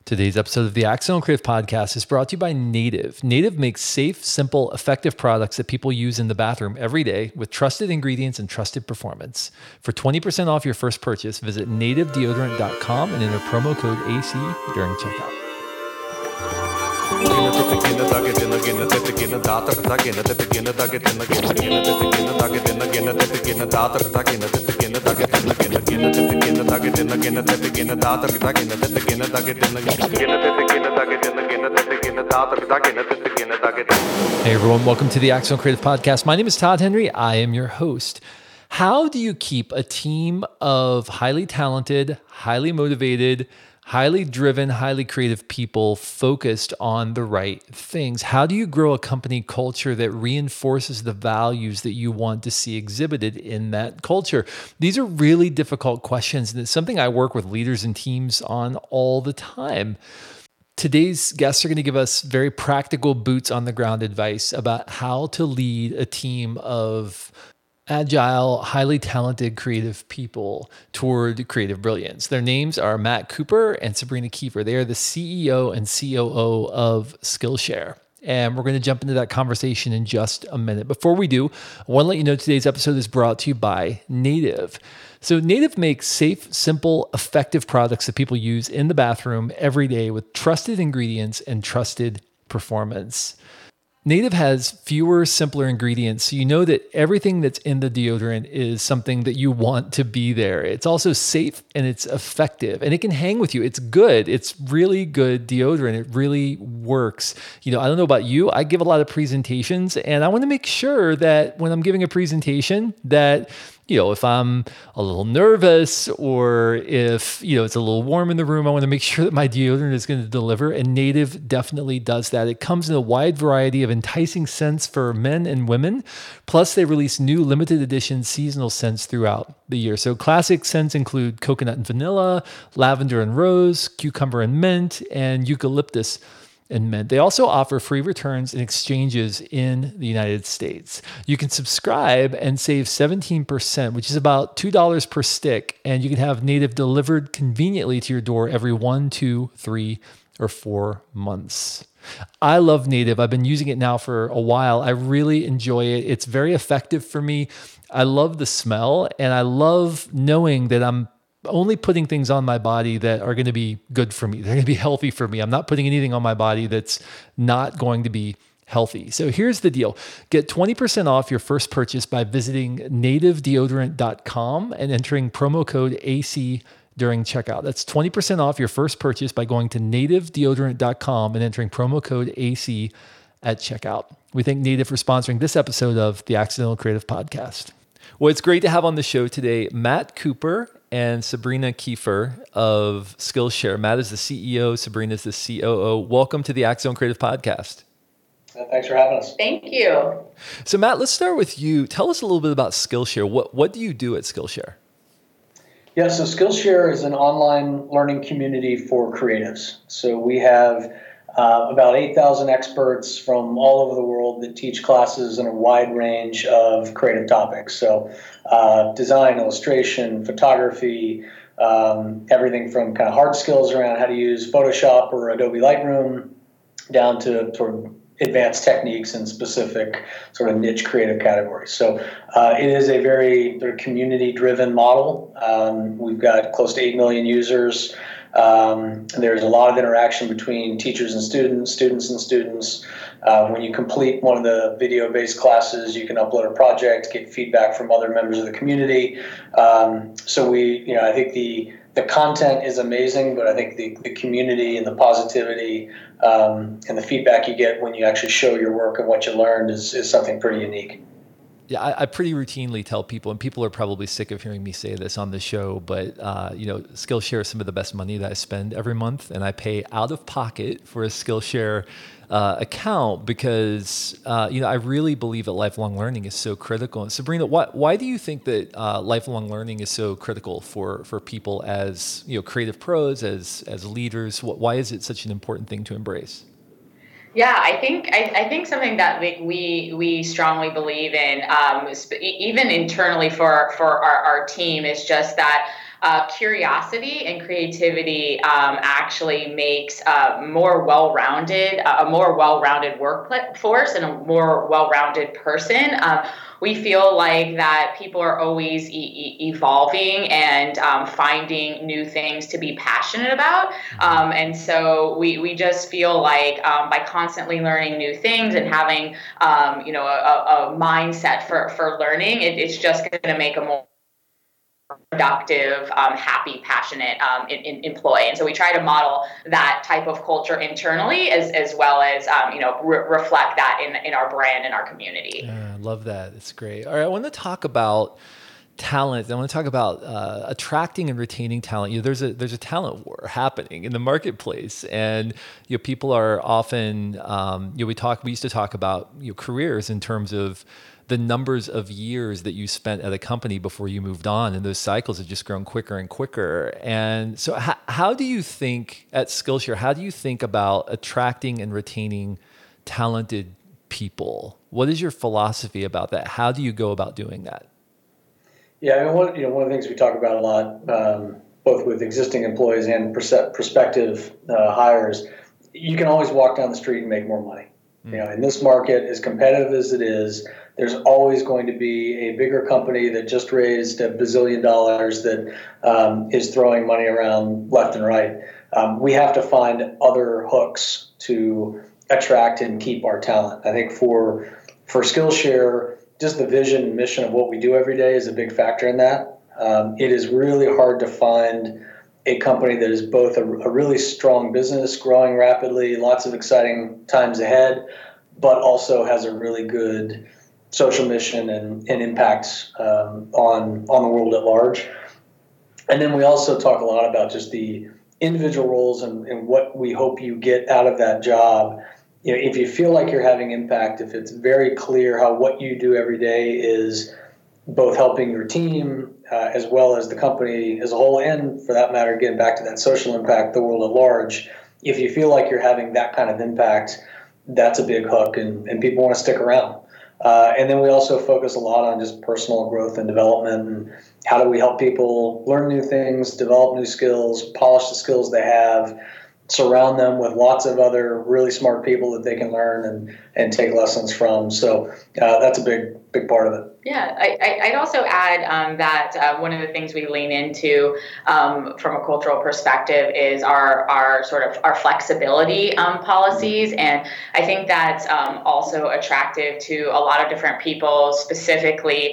Today's episode of the Accidental Creative Podcast is brought to you by Native. Native makes safe, simple, effective products that people use in the bathroom every day with trusted ingredients and trusted performance. For 20% off your first purchase, visit nativedeodorant.com and enter promo code AC during checkout. Hey everyone, welcome to the Accidental Creative Podcast. My name is Todd Henry. I am your host. How do you keep a team of highly talented, highly motivated, highly driven, highly creative people focused on the right things? How do you grow a company culture that reinforces the values that you want to see exhibited in that culture? These are really difficult questions, and it's something I work with leaders and teams on all the time. Today's guests are going to give us very practical boots on the ground advice about how to lead a team of agile, highly talented, creative people toward creative brilliance. Their names are Matt Cooper and Sabrina Kiefer. They are the CEO and COO of Skillshare. And we're going to jump into that conversation in just a minute. Before we do, I want to let you know today's episode is brought to you by Native. So Native makes safe, simple, effective products that people use in the bathroom every day with trusted ingredients and trusted performance. Native has fewer, simpler ingredients, so you know that everything that's in the deodorant is something that you want to be there. It's also safe and it's effective, and it can hang with you. It's good. It's really good deodorant. It really works. I don't know about you. I give a lot of presentations, and I want to make sure that when I'm giving a presentation that if I'm a little nervous or if, it's a little warm in the room, I want to make sure that my deodorant is going to deliver. And Native definitely does that. It comes in a wide variety of enticing scents for men and women. Plus, they release new limited edition seasonal scents throughout the year. So classic scents include coconut and vanilla, lavender and rose, cucumber and mint, and eucalyptus and mint. They also offer free returns and exchanges in the United States. You can subscribe and save 17%, which is about $2 per stick, and you can have Native delivered conveniently to your door every 1, 2, 3, or 4 months. I love Native. I've been using it now for a while. I really enjoy it. It's very effective for me. I love the smell, and I love knowing that I'm only putting things on my body that are going to be good for me. They're going to be healthy for me. I'm not putting anything on my body that's not going to be healthy. So here's the deal. Get 20% off your first purchase by visiting nativedeodorant.com and entering promo code AC during checkout. That's 20% off your first purchase by going to nativedeodorant.com and entering promo code AC at checkout. We thank Native for sponsoring this episode of the Accidental Creative Podcast. Well, it's great to have on the show today Matt Cooper and Sabrina Kiefer of Skillshare. Matt is the CEO, Sabrina is the COO. Welcome to the Accidental Creative Podcast. Thanks for having us. Thank you. So Matt, let's start with you. Tell us a little bit about Skillshare. What do you do at Skillshare? Yeah, so Skillshare is an online learning community for creatives. So we have about 8,000 experts from all over the world that teach classes in a wide range of creative topics. So design, illustration, photography, everything from kind of hard skills around how to use Photoshop or Adobe Lightroom down to sort of advanced techniques in specific sort of niche creative categories. So it is a very sort of community-driven model. We've got close to 8 million users. There's a lot of interaction between teachers and students and students. When you complete one of the video-based classes, you can upload a project, get feedback from other members of the community. So I think the content is amazing, but I think the community and the positivity and the feedback you get when you actually show your work and what you learned is something pretty unique. Yeah, I pretty routinely tell people, and people are probably sick of hearing me say this on the show, but Skillshare is some of the best money that I spend every month, and I pay out of pocket for a Skillshare account because I really believe that lifelong learning is so critical. And Sabrina, why do you think that lifelong learning is so critical for people as creative pros, as leaders? Why is it such an important thing to embrace? Yeah, I think something that we strongly believe in, even internally for our team, is just that curiosity and creativity actually makes a more well-rounded workforce and a more well-rounded person. We feel like that people are always evolving and finding new things to be passionate about. And so we just feel like by constantly learning new things and having, a mindset for learning, it's just going to make a more productive, happy, passionate employee. And so we try to model that type of culture internally as well as, reflect that in our brand and our community. Yeah, I love that. It's great. All right. I want to talk about talent. I want to talk about attracting and retaining talent. There's a talent war happening in the marketplace, and people are often we used to talk about careers in terms of the numbers of years that you spent at a company before you moved on, and those cycles have just grown quicker and quicker. And so, how do you think at Skillshare? How do you think about attracting and retaining talented people? What is your philosophy about that? How do you go about doing that? Yeah, I mean, one of the things we talk about a lot, both with existing employees and prospective hires, you can always walk down the street and make more money. In this market, as competitive as it is, there's always going to be a bigger company that just raised $1 bazillion that is throwing money around left and right. We have to find other hooks to attract and keep our talent. I think for Skillshare, just the vision and mission of what we do every day is a big factor in that. It is really hard to find a company that is both a really strong business, growing rapidly, lots of exciting times ahead, but also has a really good social mission and impact on the world at large. And then we also talk a lot about just the individual roles and what we hope you get out of that job. If you feel like you're having impact, if it's very clear how what you do every day is both helping your team as well as the company as a whole, and for that matter, getting back to that social impact, the world at large, if you feel like you're having that kind of impact, that's a big hook and people want to stick around. And then we also focus a lot on just personal growth and development and how do we help people learn new things, develop new skills, polish the skills they have, surround them with lots of other really smart people that they can learn and take lessons from. So that's a big part of it. Yeah, I'd also add that one of the things we lean into from a cultural perspective is our flexibility policies, and I think that's also attractive to a lot of different people, specifically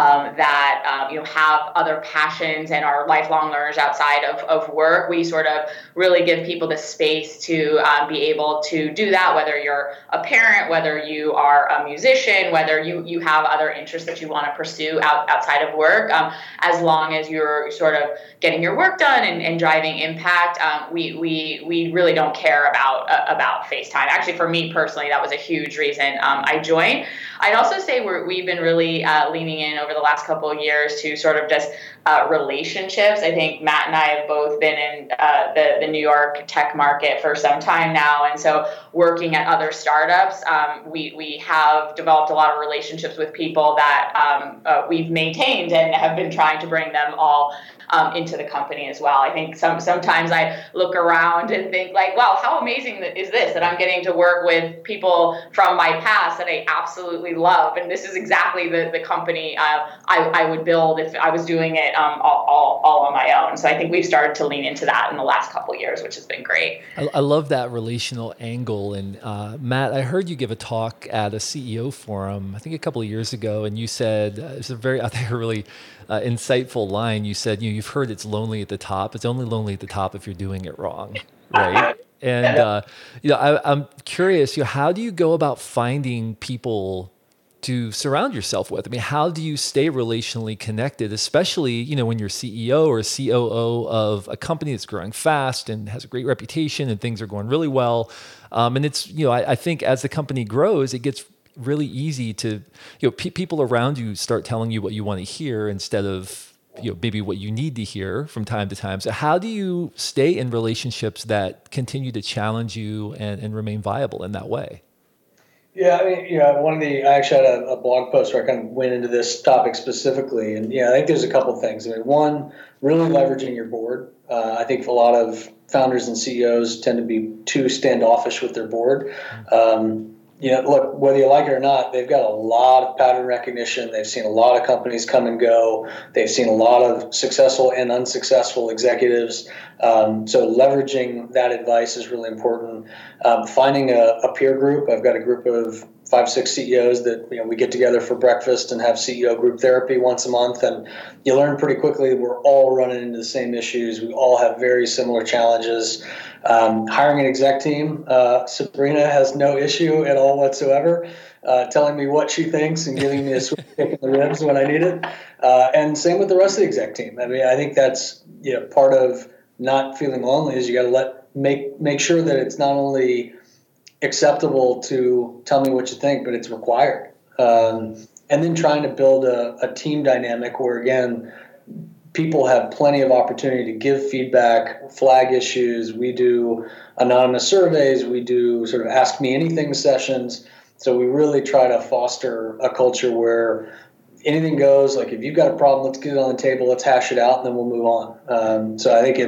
that have other passions and are lifelong learners outside of work. We sort of really give people the space to be able to do that, whether you're a parent, whether you are a musician, whether you have other interests that you want to pursue outside of work, as long as you're sort of getting your work done and driving impact. We really don't care about FaceTime. Actually, for me personally, that was a huge reason I joined. I'd also say we've been really leaning in over the last couple of years to sort of just relationships. I think Matt and I have both been in the New York tech market for some time now, and so working at other startups, we have developed a lot of relationships with people that we've maintained and have been trying to bring them all into the company as well. I think sometimes I look around and think like, wow, how amazing is this that I'm getting to work with people from my past that I absolutely love, and this is exactly the company I would build if I was doing it all on my own. So I think we've started to lean into that in the last couple of years, which has been great. I love that relational angle. And Matt, I heard you give a talk at a CEO forum, I think a couple of years ago, and you said, it's a very, I think, a really insightful line. You said, you've heard it's lonely at the top. It's only lonely at the top if you're doing it wrong, right? And I'm curious, how do you go about finding people to surround yourself with? I mean, how do you stay relationally connected, especially, when you're CEO or COO of a company that's growing fast and has a great reputation and things are going really well. And it's, I think as the company grows, it gets really easy to, people around you start telling you what you want to hear instead of, maybe what you need to hear from time to time. So how do you stay in relationships that continue to challenge you and remain viable in that way? Yeah, I mean, I actually had a blog post where I kind of went into this topic specifically, and I think there's a couple things. I mean, one, really leveraging your board. I think a lot of founders and CEOs tend to be too standoffish with their board. Look, whether you like it or not, they've got a lot of pattern recognition. They've seen a lot of companies come and go. They've seen a lot of successful and unsuccessful executives. So leveraging that advice is really important. Finding a peer group. I've got a group of 5-6 CEOs that we get together for breakfast and have CEO group therapy once a month, and you learn pretty quickly that we're all running into the same issues. We all have very similar challenges. Hiring an exec team, Sabrina has no issue at all whatsoever telling me what she thinks and giving me a sweet kick in the ribs when I need it. And same with the rest of the exec team. I mean, I think that's part of not feeling lonely is you got to make sure that it's not only acceptable to tell me what you think, but it's required. And then trying to build a team dynamic where, again, people have plenty of opportunity to give feedback, flag issues. We do anonymous surveys. We do sort of ask me anything sessions. So we really try to foster a culture where anything goes. Like, if you've got a problem, let's get it on the table, let's hash it out, and then we'll move on. So I think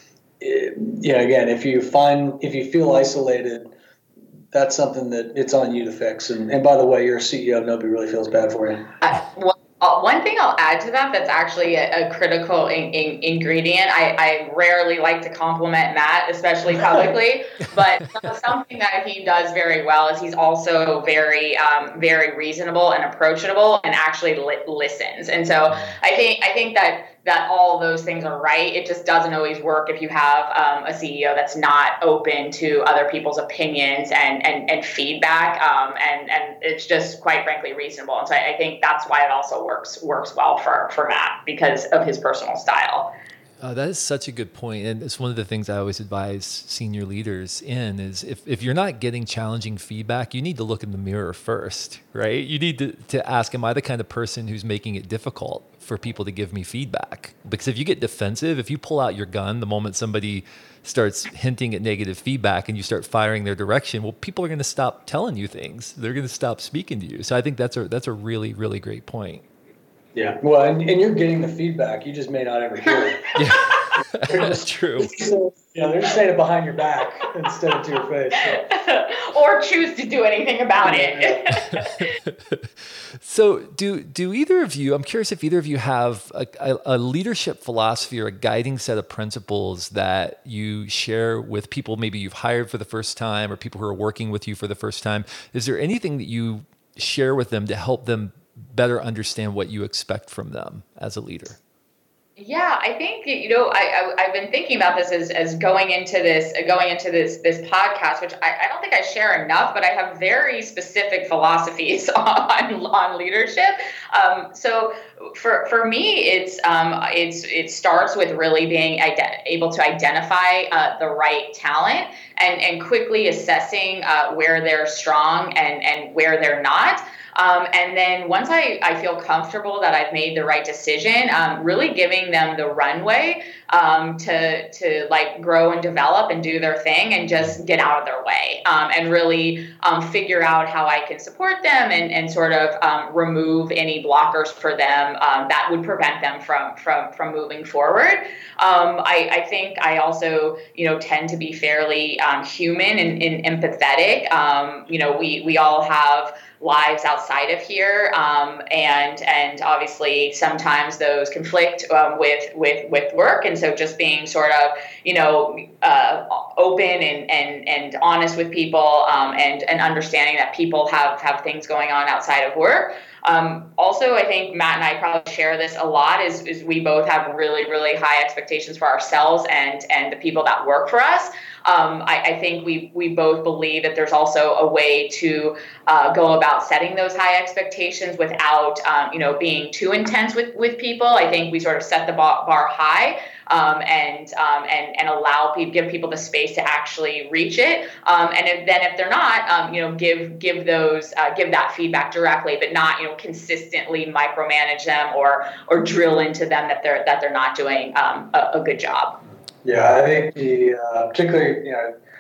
again, if you feel isolated, that's something that it's on you to fix. And by the way, you're a CEO. Nobody really feels bad for you. One thing I'll add to that that's actually a critical ingredient. I rarely like to compliment Matt, especially publicly, but something that he does very well is he's also very, very reasonable and approachable and actually listens. And so I think that all those things are right. It just doesn't always work if you have a CEO that's not open to other people's opinions and feedback. And it's just quite frankly reasonable. And so I think that's why it also works well for Matt because of his personal style. That is such a good point. And it's one of the things I always advise senior leaders in is if you're not getting challenging feedback, you need to look in the mirror first, right? You need to ask, am I the kind of person who's making it difficult for people to give me feedback? Because if you get defensive, if you pull out your gun the moment somebody starts hinting at negative feedback and you start firing their direction, well, people are going to stop telling you things. They're going to stop speaking to you. So I think that's a really, really great point. Yeah, well, and you're getting the feedback. You just may not ever hear it. Yeah, that's true. They're just saying it behind your back instead of to your face. So. Or choose to do anything about it. So do either of you, I'm curious if either of you have a leadership philosophy or a guiding set of principles that you share with people maybe you've hired for the first time or people who are working with you for the first time. Is there anything that you share with them to help them better understand what you expect from them as a leader? Yeah, I think I've been thinking about this as going into this podcast, which I don't think I share enough, but I have very specific philosophies on leadership. So for me, it starts with really being able to identify the right talent and quickly assessing where they're strong and where they're not. And then once I feel comfortable that I've made the right decision, really giving them the runway to like grow and develop and do their thing and just get out of their way and really figure out how I can support them and sort of remove any blockers for them that would prevent them from moving forward. I think I also tend to be fairly human and empathetic. We all have lives outside of here, and obviously sometimes those conflict with work, and so just being sort of open and honest with people, and understanding that people have things going on outside of work. Also, I think Matt and I probably share this a lot is we both have really, really high expectations for ourselves and the people that work for us. I think we both believe that there's also a way to go about setting those high expectations without being too intense with people. I think we sort of set the bar high and allow give people the space to actually reach it. And if they're not, give that feedback directly, but not consistently micromanage them or drill into them that they're not doing a good job. Yeah, I think particularly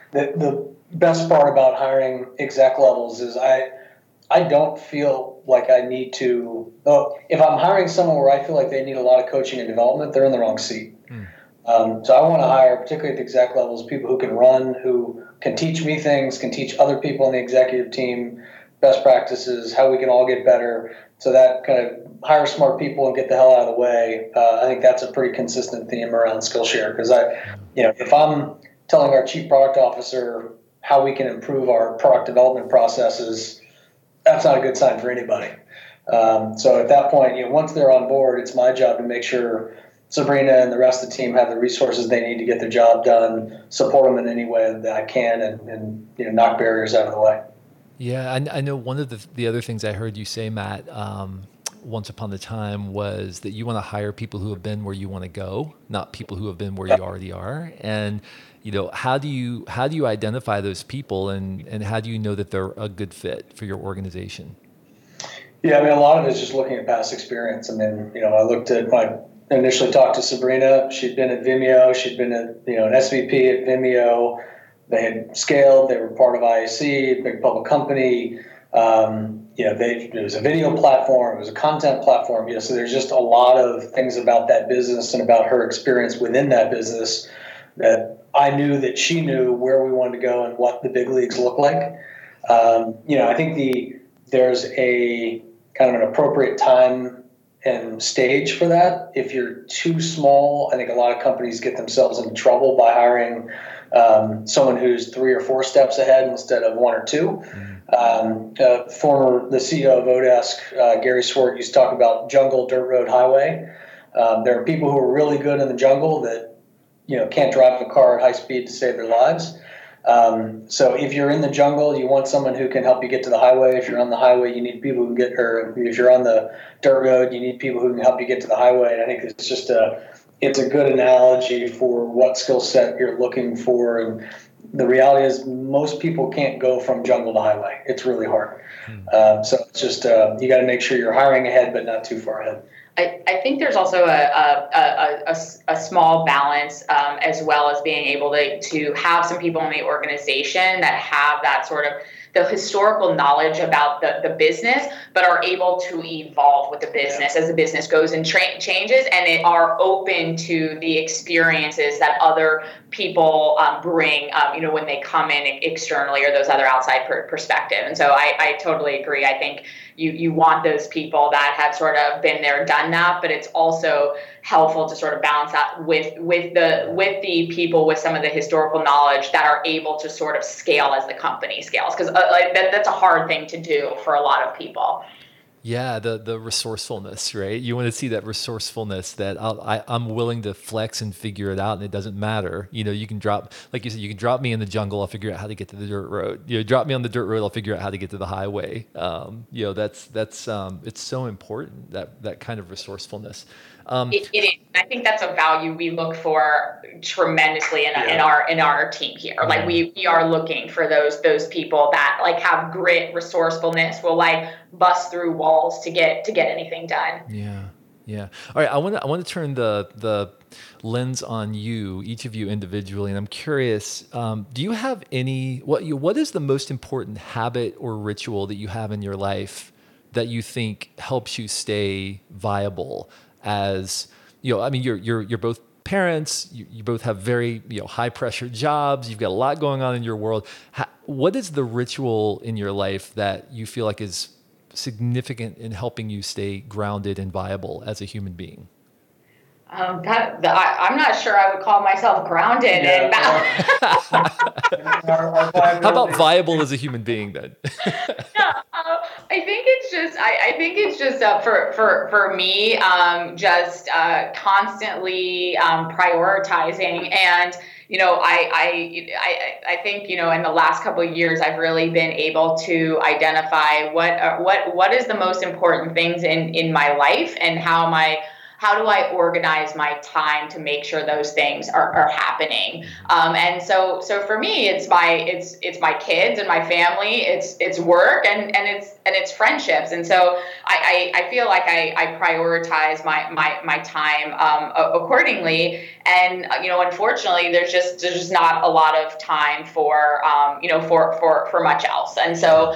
the best part about hiring exec levels is I don't feel like I need to. Oh, if I'm hiring someone where I feel like they need a lot of coaching and development, they're in the wrong seat. So I want to hire, particularly at the exec levels, people who can run, who can teach me things, can teach other people on the executive team best practices, how we can all get better. So that kind of hire smart people and get the hell out of the way. I think that's a pretty consistent theme around Skillshare, because if I'm telling our chief product officer how we can improve our product development processes, that's not a good sign for anybody. So at that point, once they're on board, it's my job to make sure Sabrina and the rest of the team have the resources they need to get their job done, support them in any way that I can, and knock barriers out of the way. Yeah, I know one of the other things I heard you say, Matt, once upon a time was that you want to hire people who have been where you want to go, not people who have been where you already are. And how do you identify those people, and how do you know that they're a good fit for your organization? Yeah, a lot of it is just looking at past experience. I looked at my initially talked to Sabrina. She'd been at Vimeo. She'd been at an SVP at Vimeo. They had scaled. They were part of IAC, a big public company. It was a video platform. It was a content platform. So there's just a lot of things about that business and about her experience within that business that I knew that she knew where we wanted to go and what the big leagues look like. I think there's a kind of an appropriate time and stage for that. If you're too small, I think a lot of companies get themselves into trouble by hiring someone who's 3 or 4 steps ahead instead of 1 or 2. The CEO of Odesk, Gary Swart, used to talk about jungle, dirt road, highway. There are people who are really good in the jungle that can't drive a car at high speed to save their lives. So if you're in the jungle, you want someone who can help you get to the highway. If you're on the highway, you need people who can get her. If you're on the dirt road, you need people who can help you get to the highway. And I think it's just it's a good analogy for what skill set you're looking for. And the reality is most people can't go from jungle to highway. It's really hard. So it's just, you got to make sure you're hiring ahead, but not too far ahead. I think there's also a small balance as well as being able to have some people in the organization that have that sort of the historical knowledge about the business, but are able to evolve with the business as the business goes and changes, and they are open to the experiences that other people bring, when they come in externally or those other outside perspective. And so I totally agree. I think you want those people that have sort of been there, done that, but it's also helpful to sort of balance that with the people with some of the historical knowledge that are able to sort of scale as the company scales, because that's a hard thing to do for a lot of people. Yeah, the resourcefulness, right? You want to see that resourcefulness that I'm willing to flex and figure it out, and it doesn't matter. You can drop, like you said, you can drop me in the jungle, I'll figure out how to get to the dirt road. Drop me on the dirt road, I'll figure out how to get to the highway. That's it's so important, that kind of resourcefulness. It is. I think that's a value we look for tremendously in our team here. Like we are looking for those people that like have grit, resourcefulness, will like bust through walls to get anything done. Yeah. All right. I want to turn the lens on you, each of you individually, and I'm curious. Do you have what is the most important habit or ritual that you have in your life that you think helps you stay viable? As you're both parents, you both have very high pressure jobs, you've got a lot going on in your world. What is the ritual in your life that you feel like is significant in helping you stay grounded and viable as a human being? I'm not sure I would call myself grounded. How about viable as a human being then? I think it's just for me, just constantly prioritizing. And I think in the last couple of years I've really been able to identify what is the most important things in my life, and how am I how do I organize my time to make sure those things are happening? And so for me, it's my kids and my family, it's work and it's friendships. And so I feel like I prioritize my time accordingly. And unfortunately, there's just not a lot of time for for much else. And so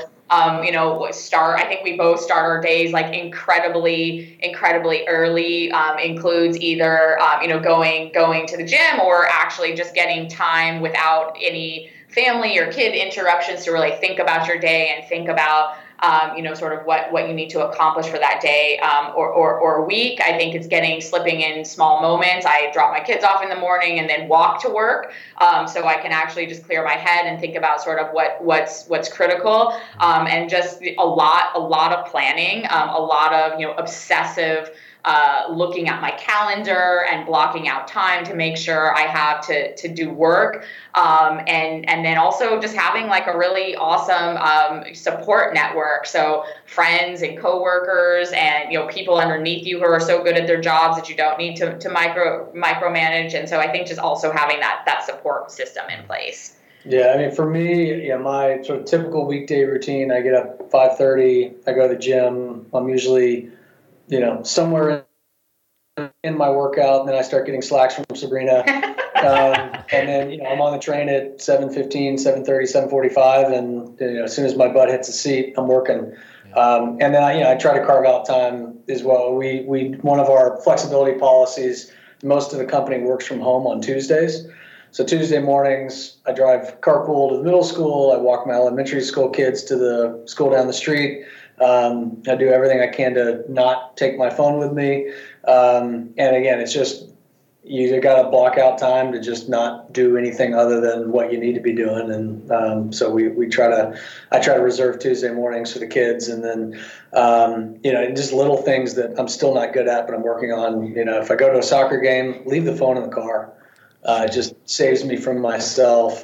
I think we both start our days like incredibly early, includes either, going to the gym or actually just getting time without any family or kid interruptions to really think about your day and think about, sort of what you need to accomplish for that day, or week. I think it's slipping in small moments. I drop my kids off in the morning and then walk to work, so I can actually just clear my head and think about sort of what's critical, and just a lot of planning, a lot of obsessive looking at my calendar and blocking out time to make sure I have to do work, and then also just having like a really awesome support network, so friends and coworkers and people underneath you who are so good at their jobs that you don't need to micromanage. And so I think just also having that support system in place. Yeah, I mean, for me, my sort of typical weekday routine, I get up 5:30, I go to the gym. I'm usually somewhere in my workout, and then I start getting slacks from Sabrina. And then, I'm on the train at 7:15, 7:30, 7:45, and as soon as my butt hits the seat, I'm working. And then I try to carve out time as well. One of our flexibility policies, most of the company works from home on Tuesdays. So Tuesday mornings, I drive carpool to the middle school. I walk my elementary school kids to the school down the street. I do everything I can to not take my phone with me. And again, it's just, you got to block out time to just not do anything other than what you need to be doing. And so I try to reserve Tuesday mornings for the kids. And then, just little things that I'm still not good at, but I'm working on. If I go to a soccer game, leave the phone in the car. It just saves me from myself.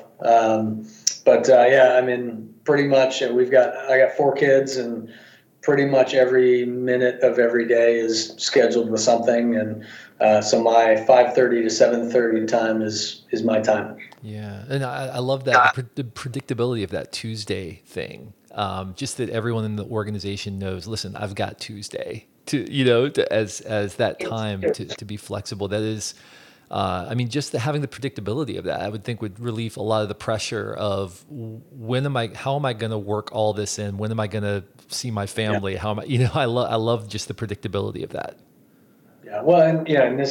Pretty much I got 4 kids, and pretty much every minute of every day is scheduled with something. And so my 5:30 to 7:30 time is my time. Yeah. And I love that, the predictability of that Tuesday thing. Just that everyone in the organization knows, listen, I've got Tuesday as that time to be flexible. That is, just having the predictability of that, I would think would relieve a lot of the pressure of how am I going to work all this in? When am I going to see my family? Yeah. How am I, I love just the predictability of that. Yeah. Well, and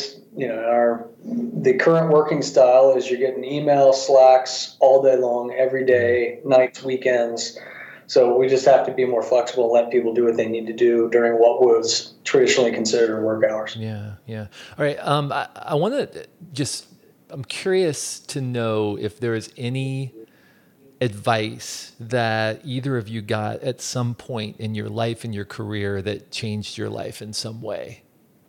the current working style is you're getting email, Slacks all day long, every day, nights, weekends. So we just have to be more flexible and let people do what they need to do during what was traditionally considered work hours. Yeah, yeah. All right. I want to I'm curious to know if there is any advice that either of you got at some point in your life, in your career, that changed your life in some way.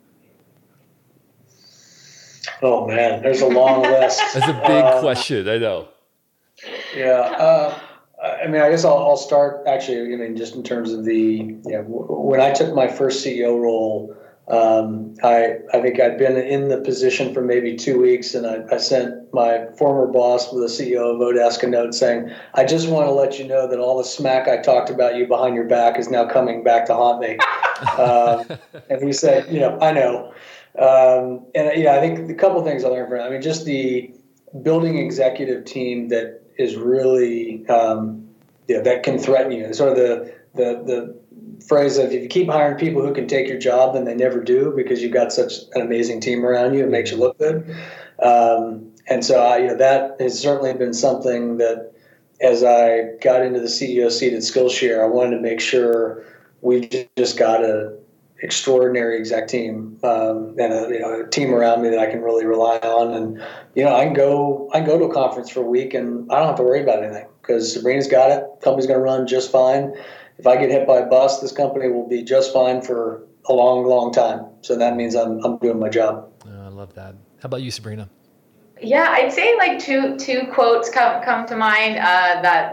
Oh, man, there's a long list. That's a big question, I know. Yeah. I guess I'll start actually, just in terms of when I took my first CEO role, I think I'd been in the position for maybe 2 weeks, and I sent my former boss, the CEO of Odesk, a note saying, I just want to let you know that all the smack I talked about you behind your back is now coming back to haunt me. And he said, I know. I think a couple of things I learned from it. Just the building executive team that is really that can threaten you. Sort of the phrase of, if you keep hiring people who can take your job, then they never do, because you've got such an amazing team around you. It makes you look good. And so that has certainly been something that, as I got into the CEO seat at Skillshare, I wanted to make sure we've just got an extraordinary exec team, and a team around me that I can really rely on. And I can go to a conference for a week and I don't have to worry about anything, because Sabrina's got it. Company's going to run just fine. If I get hit by a bus, this company will be just fine for a long, long time. So that means I'm doing my job. Oh, I love that. How about you, Sabrina? Yeah, I'd say like two quotes come to mind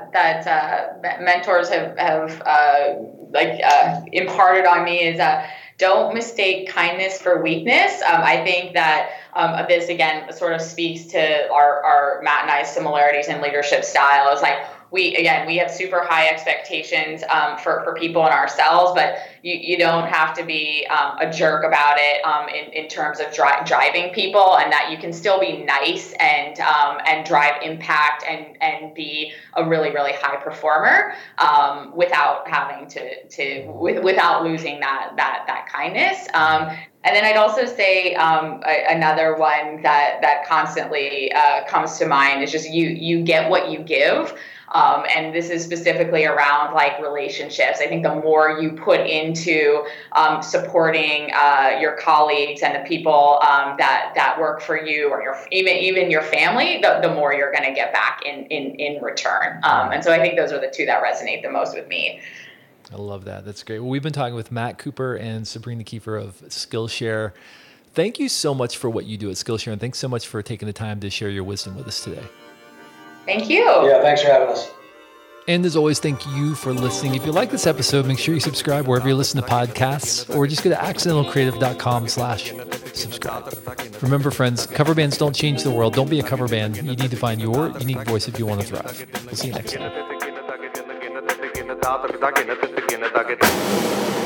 that mentors have imparted on me is don't mistake kindness for weakness. I think that this, again, sort of speaks to our Matt and I's similarities in leadership style. It's like, we have super high expectations for people and ourselves, but you don't have to be a jerk about it in terms of driving people, and that you can still be nice and drive impact and be a really, really high performer without having without losing that kindness. And then I'd also say another one that constantly comes to mind is just you get what you give. And this is specifically around like relationships. I think the more you put into supporting your colleagues and the people that work for you, or even your family, the more you're going to get back in return. And so I think those are the two that resonate the most with me. I love that. That's great. Well, we've been talking with Matt Cooper and Sabrina Kiefer of Skillshare. Thank you so much for what you do at Skillshare, and thanks so much for taking the time to share your wisdom with us today. Thank you. Yeah, thanks for having us. And as always, thank you for listening. If you like this episode, make sure you subscribe wherever you listen to podcasts, or just go to accidentalcreative.com/subscribe. Remember, friends, cover bands don't change the world. Don't be a cover band. You need to find your unique voice if you want to thrive. We'll see you next time.